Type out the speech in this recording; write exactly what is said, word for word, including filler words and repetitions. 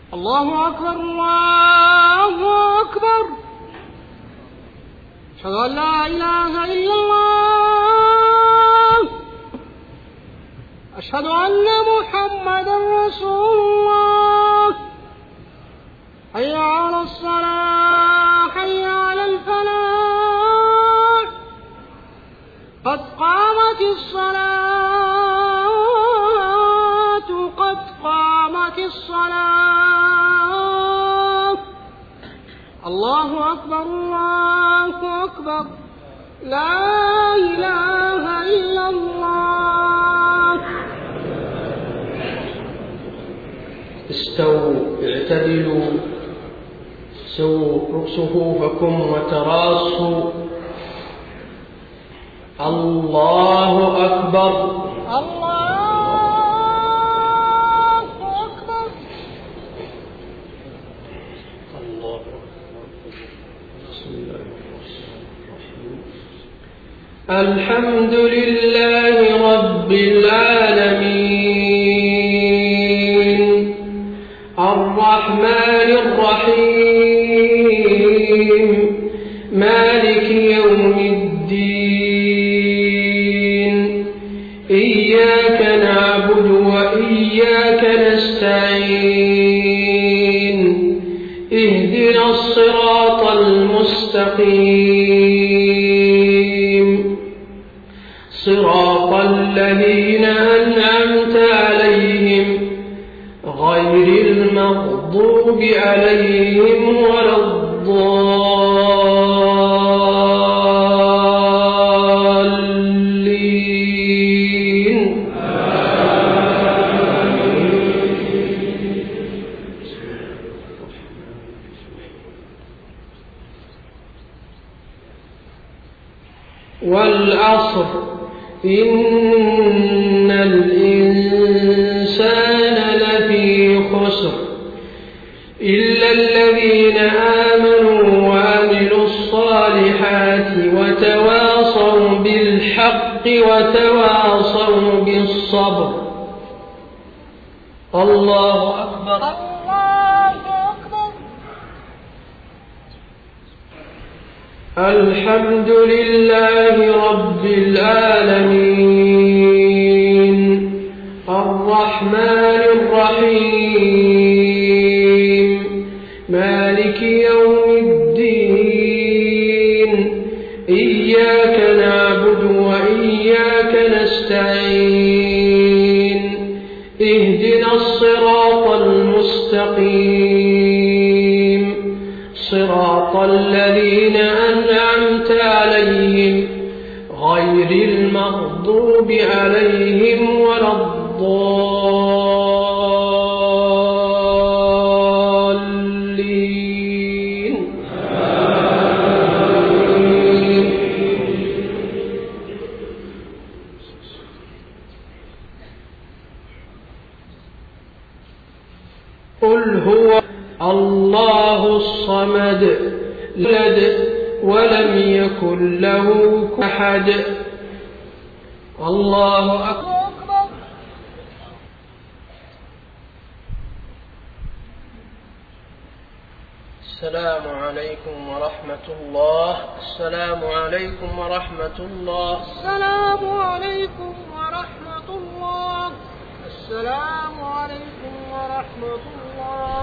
الله أكبر الله أكبر. أشهد أن لا إله إلا الله. أشهد أن محمدا رسول الله. حي على الصلاة حي على الفلاح. قد قامت الصلاة قد قامت الصلاة. الله أكبر الله أكبر. لا إله إلا الله. استووا اعتدلوا سووا صفوفكم وتراصوا. الله أكبر الله أكبر. الله بسم الله الرحمن الرحيم. الحمد لله رب العالمين الرحمن الرحيم مالك يوم الدين إياك نعبد وإياك نستعين اهدنا الصراط المستقيم صراط الذين أنعمت عليهم غير المغضوب عليهم ولا الضالين. والعصر إن الإنسان لفي خسر إلا الذين آمنوا وعملوا الصالحات وتواصوا بالحق وتواصوا بالصبر. الله أكبر الله أكبر. الحمد لله رب العالمين الرحمن الرحيم مالك يوم الدين إياك نعبد وإياك نستعين اهدنا الصراط المستقيم صراط الذين أنعمت عليهم غير المغضوب عليهم ولا الضالين. قل هو الله الصمد لد ولم يكن له أحد. الله أكبر. السلام عليكم ورحمة الله. السلام عليكم ورحمة الله. السلام عليكم ورحمة الله. السلام عليكم ورحمة الله.